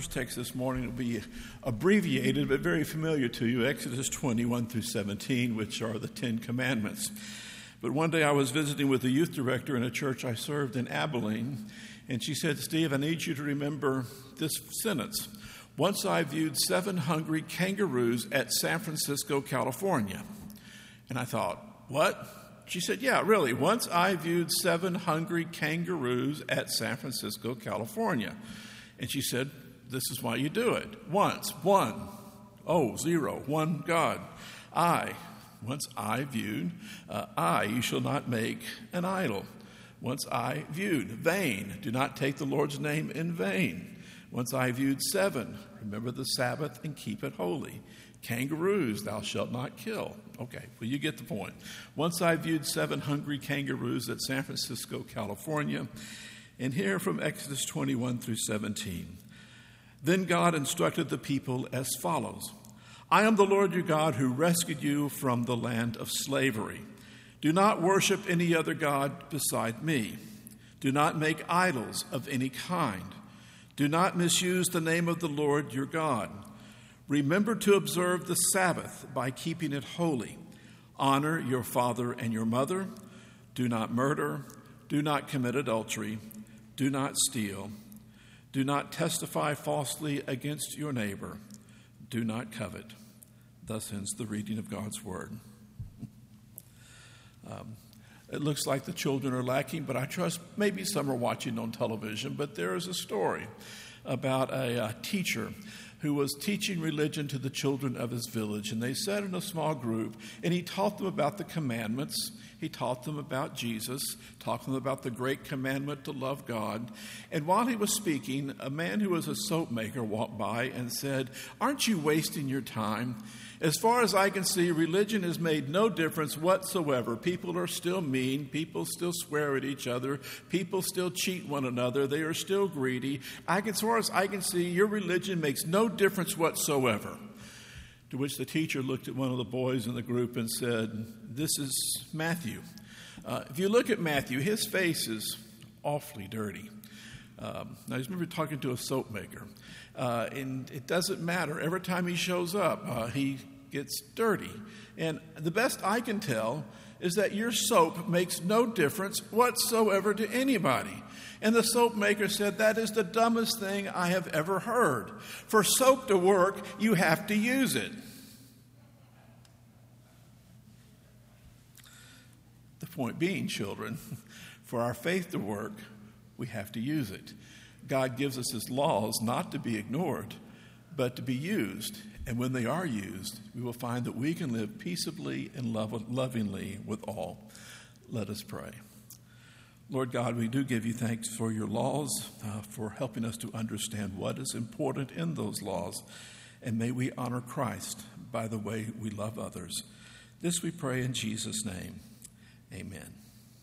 First text this morning will be abbreviated but very familiar to you, Exodus 21 through 17, which are the Ten Commandments. But one day I was visiting with the youth director in a church I served in Abilene, and she said, "Steve, I need you to remember this sentence. Once I viewed 7 hungry kangaroos at San Francisco, California." And I thought, what? She said, yeah, really. Once I viewed 7 hungry kangaroos at San Francisco, California. And she said, this is why you do it. Once, 1, 0, 1 God. Once I viewed, you shall not make an idol. Once I viewed, vain, do not take the Lord's name in vain. Once I viewed 7, remember the Sabbath and keep it holy. Kangaroos, thou shalt not kill. Okay, well, you get the point. Once I viewed 7 hungry kangaroos at San Francisco, California. And here from Exodus 21 through 17. Then God instructed the people as follows. I am the Lord your God who rescued you from the land of slavery. Do not worship any other God beside me. Do not make idols of any kind. Do not misuse the name of the Lord your God. Remember to observe the Sabbath by keeping it holy. Honor your father and your mother. Do not murder. Do not commit adultery. Do not steal. Do not testify falsely against your neighbor. Do not covet. Thus ends the reading of God's word. It looks like the children are lacking, but I trust maybe some are watching on television. But there is a story about a teacher who was teaching religion to the children of his village. And they sat in a small group, and he taught them about the commandments. He taught them about Jesus, taught them about the great commandment to love God. And while he was speaking, a man who was a soap maker walked by and said, "Aren't you wasting your time? As far as I can see, religion has made no difference whatsoever. People are still mean. People still swear at each other. People still cheat one another. They are still greedy. As far as I can see, your religion makes no difference whatsoever." To which the teacher looked at one of the boys in the group and said, "This is Matthew. If you look at Matthew, his face is awfully dirty." Now, I remember talking to a soap maker, and it doesn't matter. Every time he shows up, he gets dirty. And the best I can tell is that your soap makes no difference whatsoever to anybody. And the soap maker said, "That is the dumbest thing I have ever heard. For soap to work, you have to use it." The point being, children, for our faith to work, we have to use it. God gives us his laws not to be ignored, but to be used. And when they are used, we will find that we can live peaceably and lovingly with all. Let us pray. Lord God, we do give you thanks for your laws, for helping us to understand what is important in those laws. And may we honor Christ by the way we love others. This we pray in Jesus' name. Amen.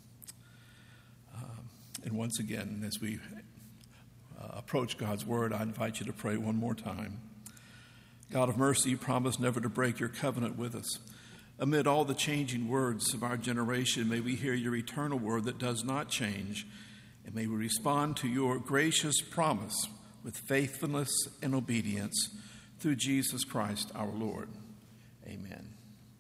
And once again, as we approach God's word, I invite you to pray one more time. God of mercy, you promise never to break your covenant with us. Amid all the changing words of our generation, may we hear your eternal word that does not change, and may we respond to your gracious promise with faithfulness and obedience through Jesus Christ our Lord. Amen.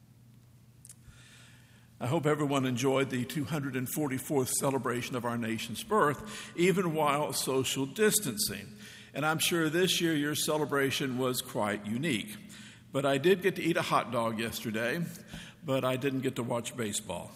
I hope everyone enjoyed the 244th celebration of our nation's birth, even while social distancing. And I'm sure this year your celebration was quite unique. But I did get to eat a hot dog yesterday, but I didn't get to watch baseball.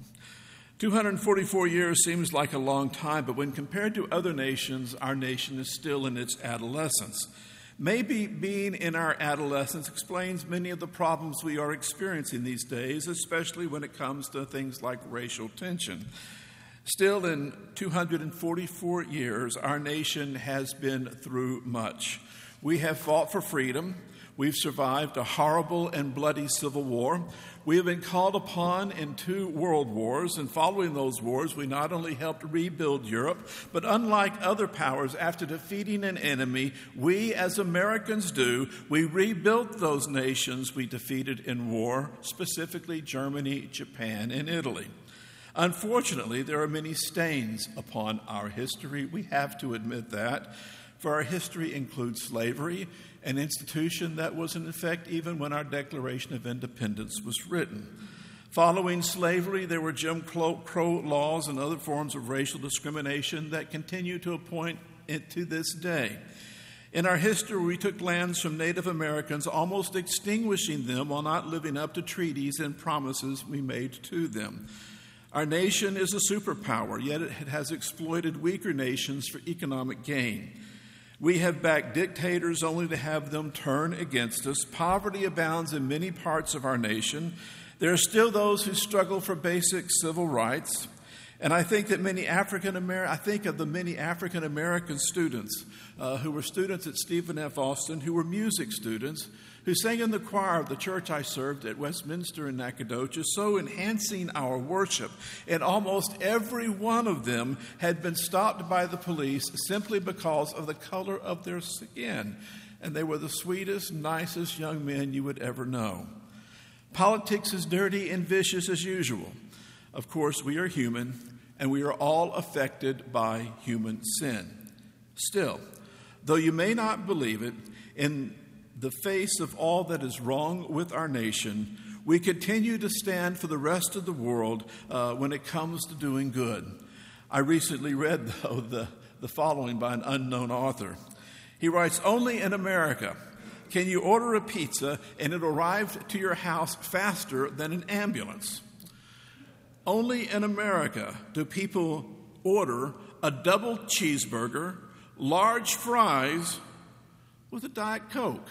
244 years seems like a long time, but when compared to other nations, our nation is still in its adolescence. Maybe being in our adolescence explains many of the problems we are experiencing these days, especially when it comes to things like racial tension. Still, in 244 years, our nation has been through much. We have fought for freedom. We've survived a horrible and bloody civil war. We have been called upon in 2 world wars, and following those wars, we not only helped rebuild Europe, but unlike other powers, after defeating an enemy, we as Americans we rebuilt those nations we defeated in war, specifically Germany, Japan, and Italy. Unfortunately, there are many stains upon our history. We have to admit that. for our history includes slavery, an institution that was in effect even when our Declaration of Independence was written. Following slavery, there were Jim Crow laws and other forms of racial discrimination that continue to a point to this day. In our history, we took lands from Native Americans, almost extinguishing them while not living up to treaties and promises we made to them. Our nation is a superpower, yet it has exploited weaker nations for economic gain. We have backed dictators only to have them turn against us. Poverty abounds in many parts of our nation. There are still those who struggle for basic civil rights. And I think that many African American students who were students at Stephen F. Austin, who were music students, who sang in the choir of the church I served at Westminster in Nacogdoches, so enhancing our worship. And almost every one of them had been stopped by the police simply because of the color of their skin. And they were the sweetest, nicest young men you would ever know. Politics is dirty and vicious as usual. Of course, we are human, and we are all affected by human sin. Still, though you may not believe it, in the face of all that is wrong with our nation, we continue to stand for the rest of the world when it comes to doing good. I recently read, though, the following by an unknown author. He writes, "Only in America can you order a pizza and it arrive to your house faster than an ambulance. Only in America do people order a double cheeseburger, large fries, with a Diet Coke."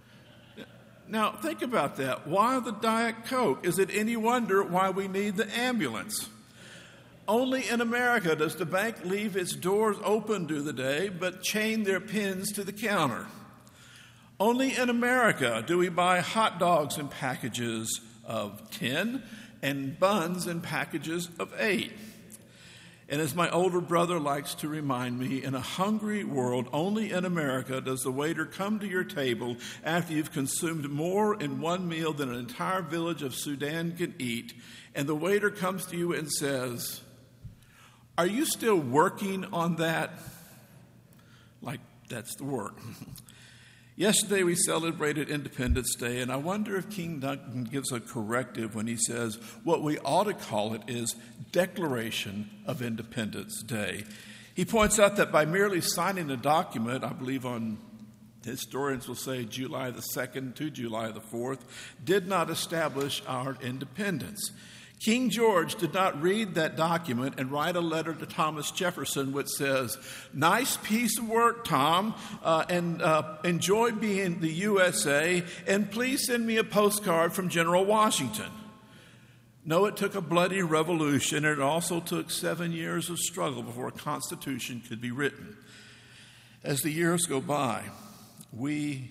Now, think about that. Why the Diet Coke? Is it any wonder why we need the ambulance? Only in America does the bank leave its doors open through the day but chain their pins to the counter. Only in America do we buy hot dogs in packages of 10 and buns in packages of 8. And as my older brother likes to remind me, in a hungry world, only in America does the waiter come to your table after you've consumed more in one meal than an entire village of Sudan can eat, and the waiter comes to you and says, "Are you still working on that?" Like that's the work. Yesterday we celebrated Independence Day, and I wonder if King Duncan gives a corrective when he says what we ought to call it is Declaration of Independence Day. He points out that by merely signing a document, I believe on historians will say July the 2nd to July the 4th, did not establish our independence. King George did not read that document and write a letter to Thomas Jefferson which says, "Nice piece of work, Tom, and enjoy being the USA, and please send me a postcard from General Washington." No, it took a bloody revolution, and it also took 7 years of struggle before a constitution could be written. As the years go by, are we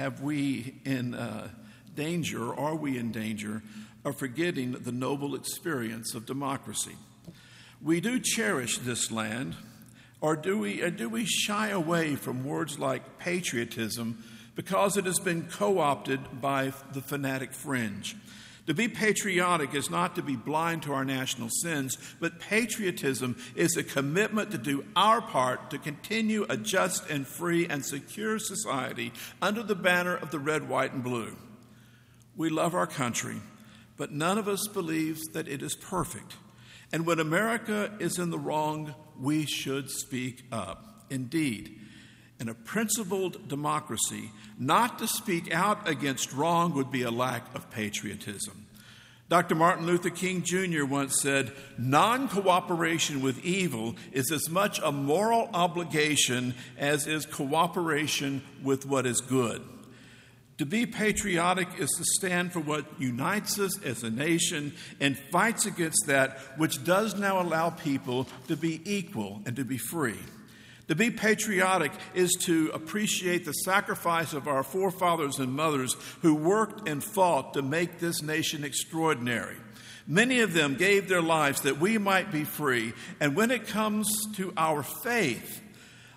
in danger of forgetting the noble experience of democracy? We do cherish this land, or do we shy away from words like patriotism because it has been co-opted by the fanatic fringe? To be patriotic is not to be blind to our national sins, but patriotism is a commitment to do our part to continue a just and free and secure society under the banner of the red, white, and blue. We love our country, but none of us believes that it is perfect. And when America is in the wrong, we should speak up. Indeed, in a principled democracy, not to speak out against wrong would be a lack of patriotism. Dr. Martin Luther King Jr. once said, "Non-cooperation with evil is as much a moral obligation as is cooperation with what is good." To be patriotic is to stand for what unites us as a nation and fights against that which does now allow people to be equal and to be free. To be patriotic is to appreciate the sacrifice of our forefathers and mothers who worked and fought to make this nation extraordinary. Many of them gave their lives that we might be free. And when it comes to our faith,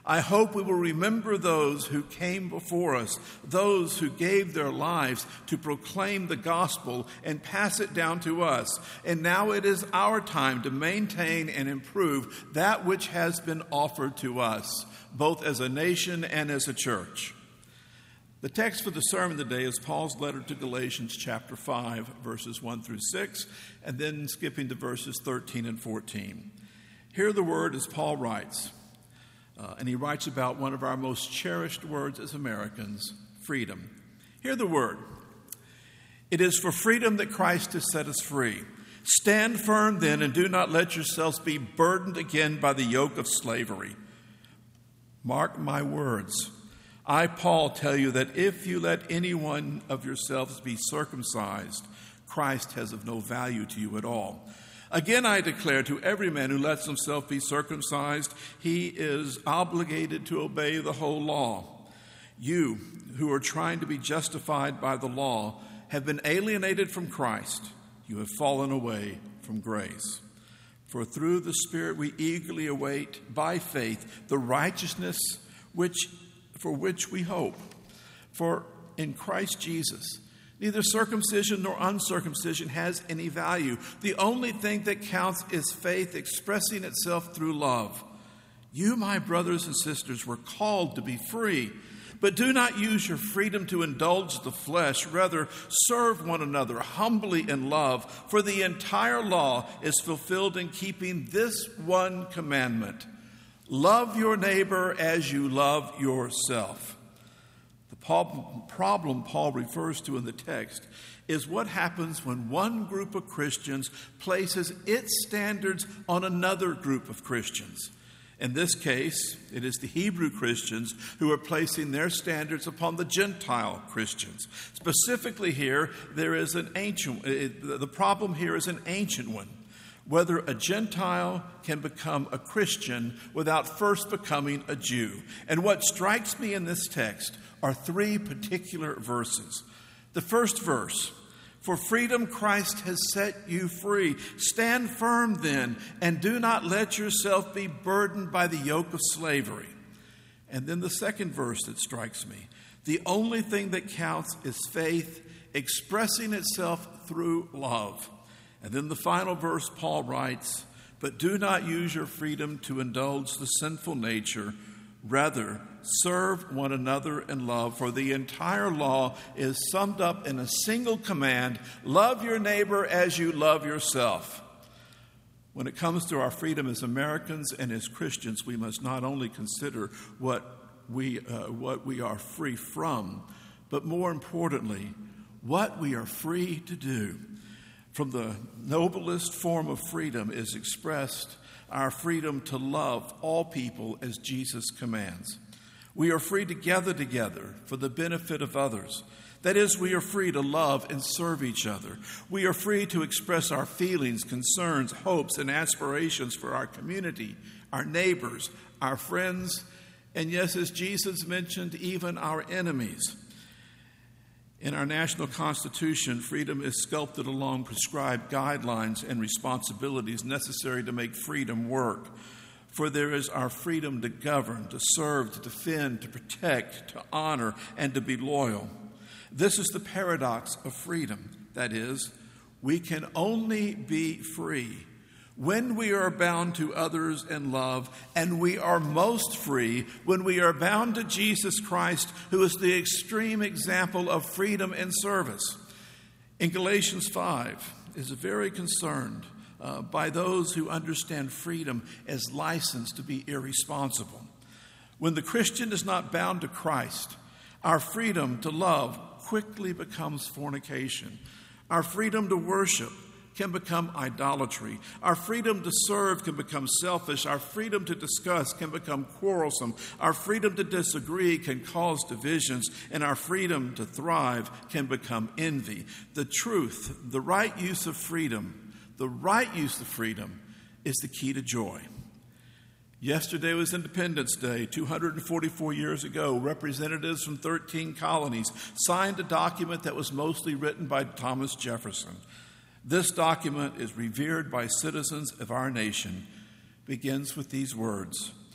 I hope we will remember those who came before us, those who gave their lives to proclaim the gospel and pass it down to us. And now it is our time to maintain and improve that which has been offered to us, both as a nation and as a church. The text for the sermon today is Paul's letter to Galatians chapter 5, verses 1 through 6, and then skipping to verses 13 and 14. Hear the word as Paul writes. And he writes about one of our most cherished words as Americans, freedom. Hear the word. It is for freedom that Christ has set us free. Stand firm then, and do not let yourselves be burdened again by the yoke of slavery. Mark my words. I, Paul, tell you that if you let any one of yourselves be circumcised, Christ has of no value to you at all. Again, I declare to every man who lets himself be circumcised, he is obligated to obey the whole law. You, who are trying to be justified by the law, have been alienated from Christ. You have fallen away from grace. For through the Spirit we eagerly await, by faith, the righteousness for which we hope. For in Christ Jesus, neither circumcision nor uncircumcision has any value. The only thing that counts is faith expressing itself through love. You, my brothers and sisters, were called to be free, but do not use your freedom to indulge the flesh. Rather, serve one another humbly in love, for the entire law is fulfilled in keeping this one commandment: love your neighbor as you love yourself. Problem Paul refers to in the text is what happens when one group of Christians places its standards on another group of Christians. In this case, it is the Hebrew Christians who are placing their standards upon the Gentile Christians. Specifically here, the problem here is an ancient one: whether a Gentile can become a Christian without first becoming a Jew. And what strikes me in this text are three particular verses. The first verse, for freedom Christ has set you free. Stand firm then, and do not let yourself be burdened by the yoke of slavery. And then the second verse that strikes me, the only thing that counts is faith expressing itself through love. And then the final verse, Paul writes, but do not use your freedom to indulge the sinful nature. Rather, serve one another in love, for the entire law is summed up in a single command: love your neighbor as you love yourself. When it comes to our freedom as Americans and as Christians, we must not only consider what we are free from, but more importantly, what we are free to do. From the noblest form of freedom is expressed our freedom to love all people as Jesus commands. We are free to gather together for the benefit of others. That is, we are free to love and serve each other. We are free to express our feelings, concerns, hopes, and aspirations for our community, our neighbors, our friends, and yes, as Jesus mentioned, even our enemies. In our national Constitution, freedom is sculpted along prescribed guidelines and responsibilities necessary to make freedom work. For there is our freedom to govern, to serve, to defend, to protect, to honor, and to be loyal. This is the paradox of freedom. That is, we can only be free when we are bound to others in love, and we are most free when we are bound to Jesus Christ, who is the extreme example of freedom and service. In Galatians 5 is very concerned by those who understand freedom as license to be irresponsible. When the Christian is not bound to Christ, our freedom to love quickly becomes fornication. Our freedom to worship can become idolatry. Our freedom to serve can become selfish. Our freedom to discuss can become quarrelsome. Our freedom to disagree can cause divisions. And our freedom to thrive can become envy. The truth, the right use of freedom is the key to joy. Yesterday was Independence Day. 244 years ago, representatives from 13 colonies signed a document that was mostly written by Thomas Jefferson. This document is revered by citizens of our nation. Begins with these words: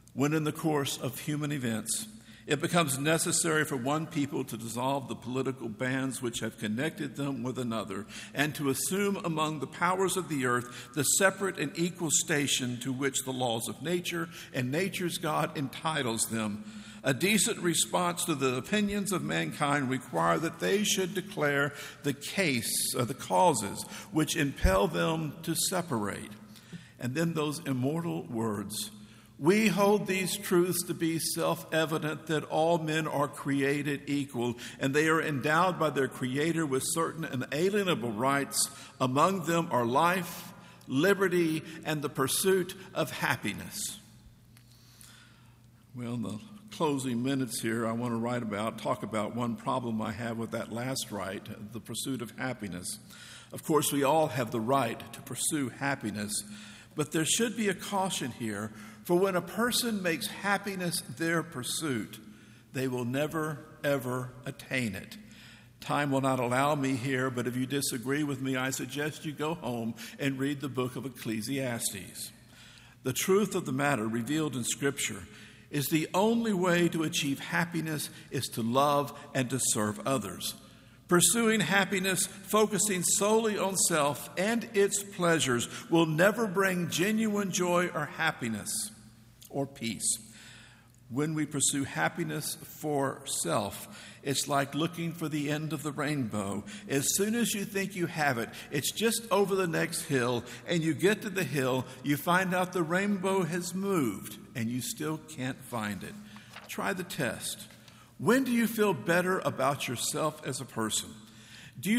when in the course of human events it becomes necessary for one people to dissolve the political bands which have connected them with another and to assume among the powers of the earth the separate and equal station to which the laws of nature and nature's God entitles them, a decent response to the opinions of mankind require that they should declare the causes which impel them to separate. And then those immortal words, "We hold these truths to be self-evident that all men are created equal, and they are endowed by their Creator with certain inalienable rights. Among them are life, liberty, and the pursuit of happiness." Well, in the closing minutes here, I want to talk about one problem I have with that last right, the pursuit of happiness. Of course, we all have the right to pursue happiness, but there should be a caution here, for when a person makes happiness their pursuit, they will never, ever attain it. Time will not allow me here, but if you disagree with me, I suggest you go home and read the book of Ecclesiastes. The truth of the matter revealed in Scripture is the only way to achieve happiness is to love and to serve others. Pursuing happiness, focusing solely on self and its pleasures, will never bring genuine joy or happiness or peace. When we pursue happiness for self, it's like looking for the end of the rainbow. As soon as you think you have it, it's just over the next hill, and you get to the hill, you find out the rainbow has moved, and you still can't find it. Try the test. When do you feel better about yourself as a person? Do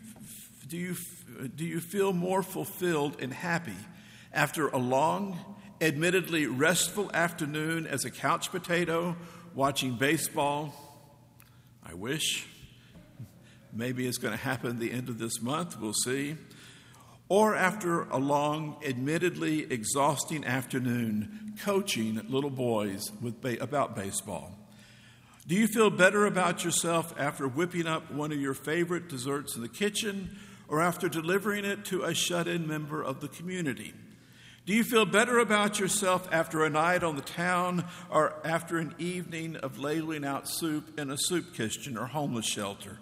you feel more fulfilled and happy after a long, admittedly restful afternoon as a couch potato watching baseball? I wish. Maybe it's going to happen at the end of this month. We'll see. Or after a long, admittedly exhausting afternoon coaching little boys about baseball? Do you feel better about yourself after whipping up one of your favorite desserts in the kitchen or after delivering it to a shut-in member of the community? Do you feel better about yourself after a night on the town or after an evening of ladling out soup in a soup kitchen or homeless shelter?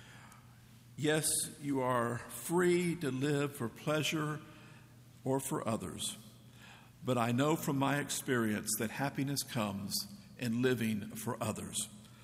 Yes, you are free to live for pleasure or for others. But I know from my experience that happiness comes in living for others.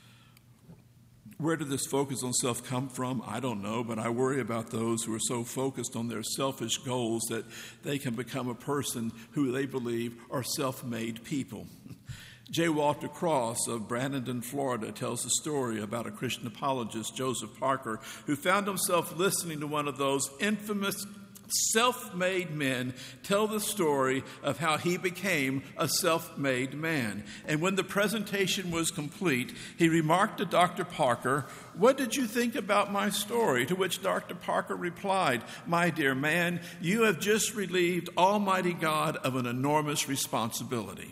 Where did this focus on self come from? I don't know, but I worry about those who are so focused on their selfish goals that they can become a person who they believe are self-made people. J. Walter Cross of Bradenton, Florida, tells a story about a Christian apologist, Joseph Parker, who found himself listening to one of those infamous self-made men tell the story of how he became a self-made man. And when the presentation was complete, he remarked to Dr. Parker, "What did you think about my story?" To which Dr. Parker replied, "My dear man, you have just relieved Almighty God of an enormous responsibility.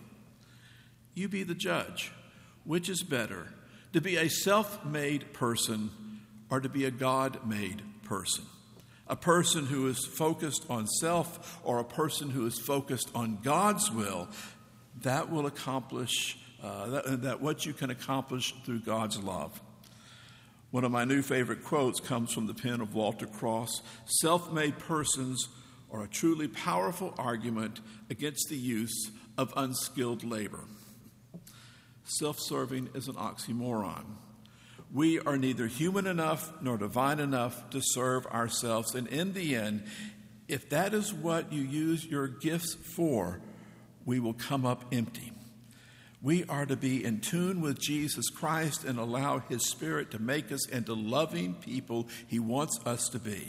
You be the judge. Which is better, to be a self-made person or to be a God-made person? A person who is focused on self or a person who is focused on God's will, that will accomplish that what you can accomplish through God's love." One of my new favorite quotes comes from the pen of Walter Cross. "Self-made persons are a truly powerful argument against the use of unskilled labor." Self-serving is an oxymoron. We are neither human enough nor divine enough to serve ourselves. And in the end, if that is what you use your gifts for, we will come up empty. We are to be in tune with Jesus Christ and allow His Spirit to make us into loving people He wants us to be.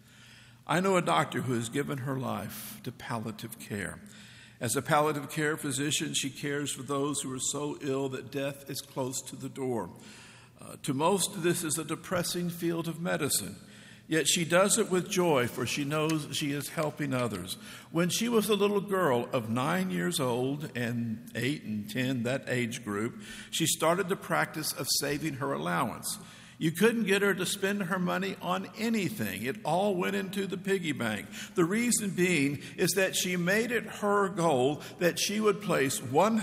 I know a doctor who has given her life to palliative care. As a palliative care physician, she cares for those who are so ill that death is close to the door. To most, this is a depressing field of medicine. Yet she does it with joy, for she knows she is helping others. When she was a little girl of 9 years old and 8 and 10, that age group, she started the practice of saving her allowance. You couldn't get her to spend her money on anything. It all went into the piggy bank. The reason being is that she made it her goal that she would place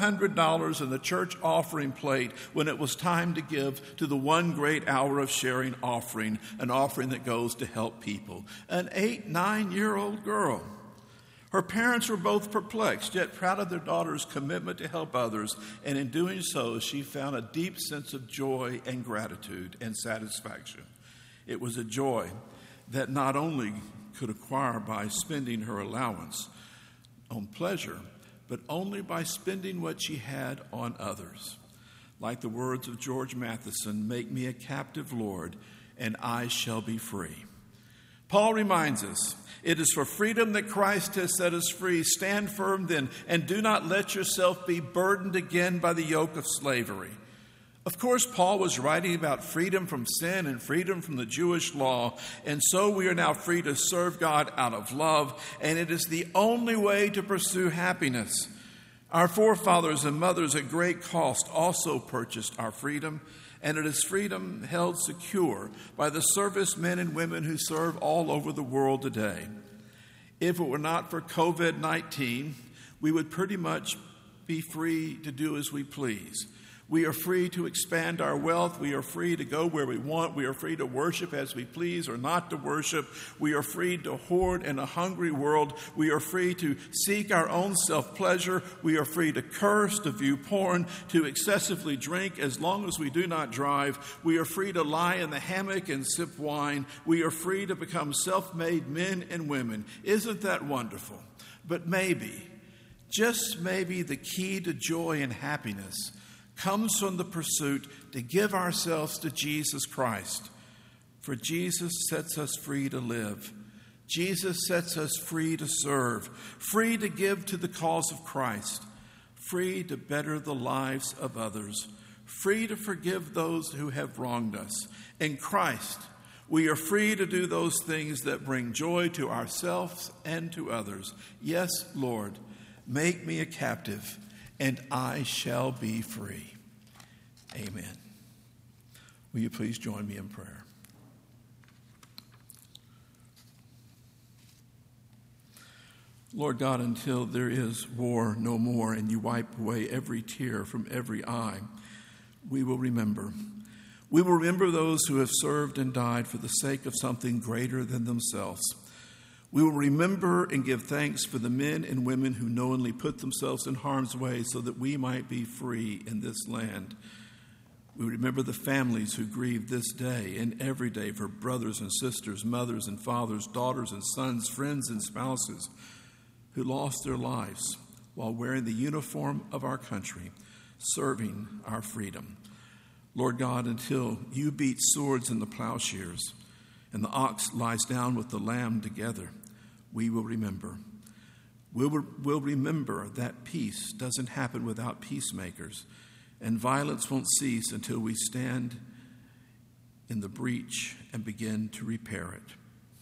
$100 in the church offering plate when it was time to give to the one great hour of sharing offering, an offering that goes to help people. An 8-9-year-old girl. Her parents were both perplexed, yet proud of their daughter's commitment to help others, and in doing so, she found a deep sense of joy and gratitude and satisfaction. It was a joy that not only could acquire by spending her allowance on pleasure, but only by spending what she had on others. Like the words of George Matheson, "Make me a captive, Lord, and I shall be free." Paul reminds us, it is for freedom that Christ has set us free. Stand firm then, and do not let yourself be burdened again by the yoke of slavery. Of course, Paul was writing about freedom from sin and freedom from the Jewish law, and so we are now free to serve God out of love, and it is the only way to pursue happiness. Our forefathers and mothers at great cost also purchased our freedom, and it is freedom held secure by the servicemen and women who serve all over the world today. If it were not for COVID-19, we would pretty much be free to do as we please. We are free to expand our wealth. We are free to go where we want. We are free to worship as we please or not to worship. We are free to hoard in a hungry world. We are free to seek our own self-pleasure. We are free to curse, to view porn, to excessively drink as long as we do not drive. We are free to lie in the hammock and sip wine. We are free to become self-made men and women. Isn't that wonderful? But maybe, just maybe, the key to joy and happiness comes from the pursuit to give ourselves to Jesus Christ. For Jesus sets us free to live. Jesus sets us free to serve, free to give to the cause of Christ, free to better the lives of others, free to forgive those who have wronged us. In Christ, we are free to do those things that bring joy to ourselves and to others. Yes, Lord, make me a captive, and I shall be free. Amen. Will you please join me in prayer? Lord God, until there is war no more and you wipe away every tear from every eye, we will remember. We will remember those who have served and died for the sake of something greater than themselves. We will remember and give thanks for the men and women who knowingly put themselves in harm's way so that we might be free in this land. We remember the families who grieve this day and every day for brothers and sisters, mothers and fathers, daughters and sons, friends and spouses who lost their lives while wearing the uniform of our country, serving our freedom. Lord God, until you beat swords in the plowshares and the ox lies down with the lamb together, we will remember. We'll remember that peace doesn't happen without peacemakers, and violence won't cease until we stand in the breach and begin to repair it.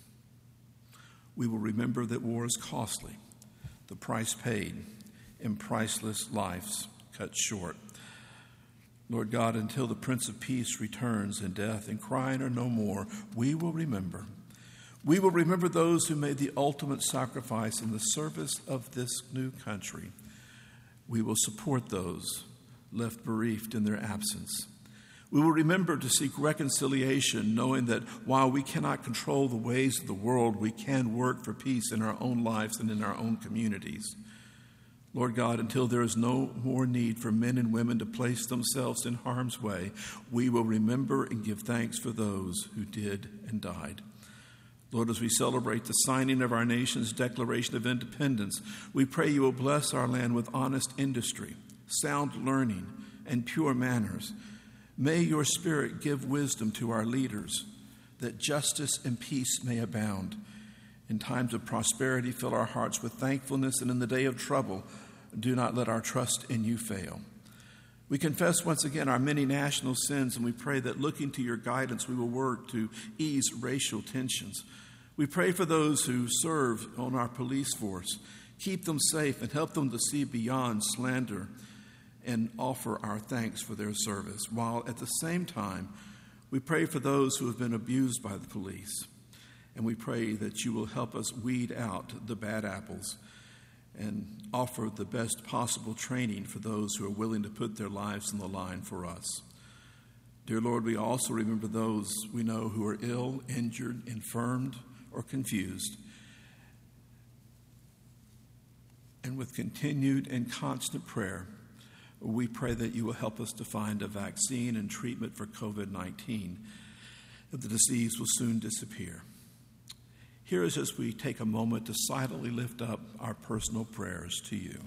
We will remember that war is costly, the price paid, and priceless lives cut short. Lord God, until the Prince of Peace returns and death and crying are no more, we will remember. We will remember those who made the ultimate sacrifice in the service of this new country. We will support those left bereaved in their absence. We will remember to seek reconciliation, knowing that while we cannot control the ways of the world, we can work for peace in our own lives and in our own communities. Lord God, until there is no more need for men and women to place themselves in harm's way, we will remember and give thanks for those who did and died. Lord, as we celebrate the signing of our nation's Declaration of Independence, we pray you will bless our land with honest industry, sound learning, and pure manners. May your Spirit give wisdom to our leaders, that justice and peace may abound. In times of prosperity, fill our hearts with thankfulness, and in the day of trouble, do not let our trust in you fail. We confess once again our many national sins, and we pray that looking to your guidance, we will work to ease racial tensions. We pray for those who serve on our police force. Keep them safe and help them to see beyond slander and offer our thanks for their service, while at the same time We pray for those who have been abused by the police, and we pray that you will help us weed out the bad apples and offer the best possible training for those who are willing to put their lives on the line for us. Dear Lord, we also remember those we know who are ill, injured, infirmed, or confused. And with continued and constant prayer, we pray that you will help us to find a vaccine and treatment for COVID-19, that the disease will soon disappear. Hear us as we take a moment to silently lift up our personal prayers to you.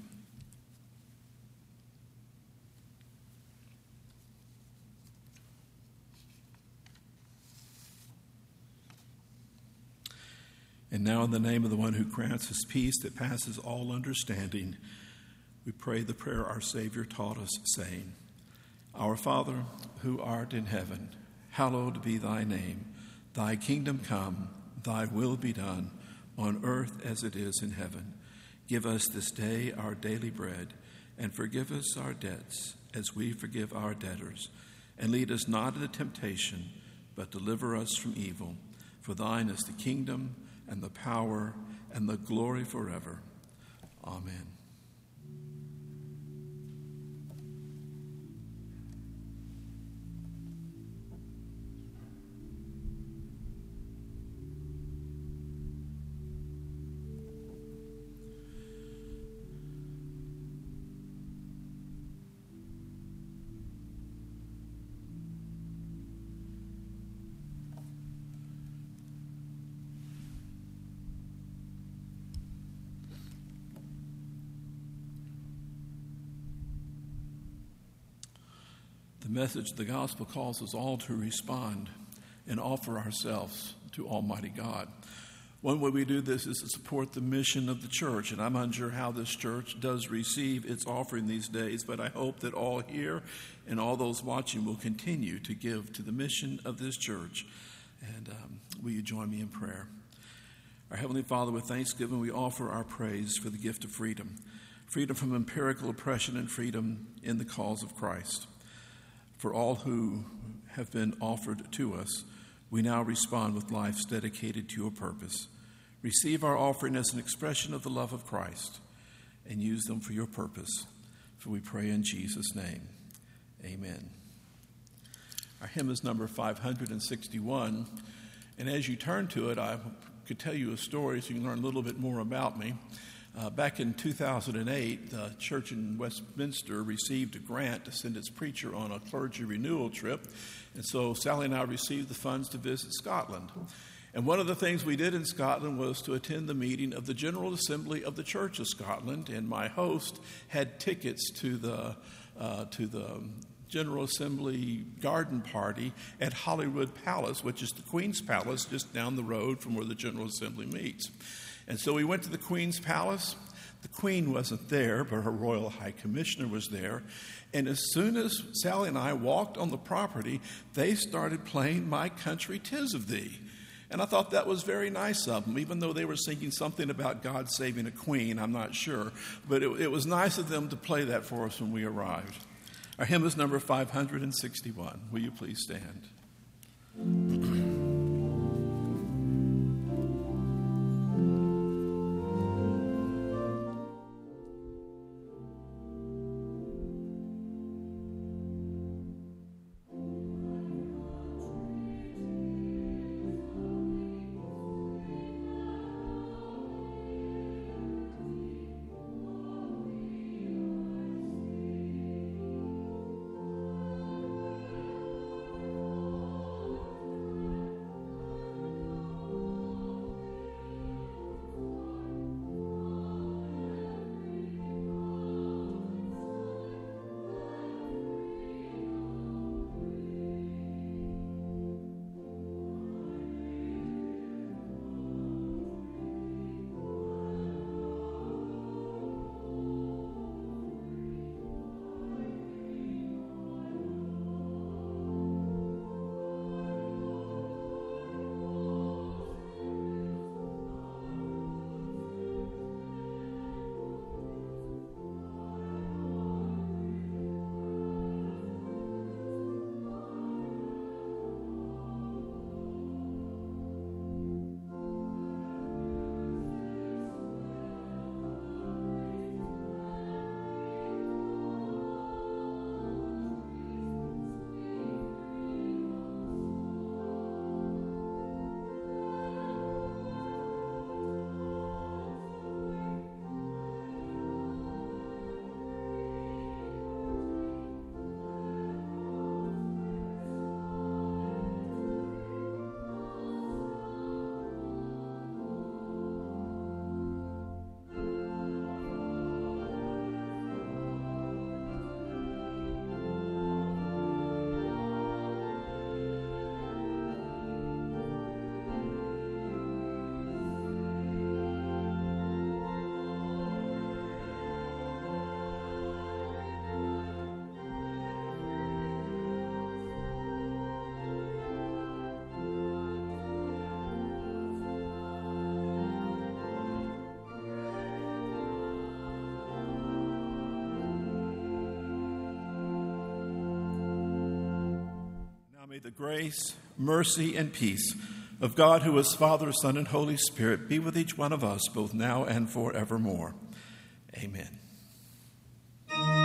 And now, in the name of the one who grants us peace that passes all understanding, we pray the prayer our Savior taught us, saying, Our Father, who art in heaven, hallowed be thy name. Thy kingdom come, thy will be done, on earth as it is in heaven. Give us this day our daily bread, and forgive us our debts, as we forgive our debtors. And lead us not into temptation, but deliver us from evil. For thine is the kingdom, and the power, and the glory forever. Amen. The message of the gospel calls us all to respond and offer ourselves to Almighty God. One way we do this is to support the mission of the church, and I'm unsure how this church does receive its offering these days, but I hope that all here and all those watching will continue to give to the mission of this church. And will you join me in prayer? Our Heavenly Father, with thanksgiving, we offer our praise for the gift of freedom, freedom from empirical oppression and freedom in the cause of Christ. For all who have been offered to us, we now respond with lives dedicated to your purpose. Receive our offering as an expression of the love of Christ and use them for your purpose. For we pray in Jesus' name. Amen. Our hymn is number 561. And as you turn to it, I could tell you a story so you can learn a little bit more about me. Back in 2008, the church in Westminster received a grant to send its preacher on a clergy renewal trip. And so Sally and I received the funds to visit Scotland. And one of the things we did in Scotland was to attend the meeting of the General Assembly of the Church of Scotland. And my host had tickets to the General Assembly garden party at Holyrood Palace, which is the Queen's Palace just down the road from where the General Assembly meets. And so we went to the Queen's Palace. The Queen wasn't there, but her Royal High Commissioner was there. And as soon as Sally and I walked on the property, they started playing My Country 'Tis of Thee. And I thought that was very nice of them, even though they were singing something about God saving a queen, I'm not sure. But it was nice of them to play that for us when we arrived. Our hymn is number 561. Will you please stand? grace, mercy, and peace of God, who is Father, Son, and Holy Spirit, be with each one of us, both now and forevermore. Amen.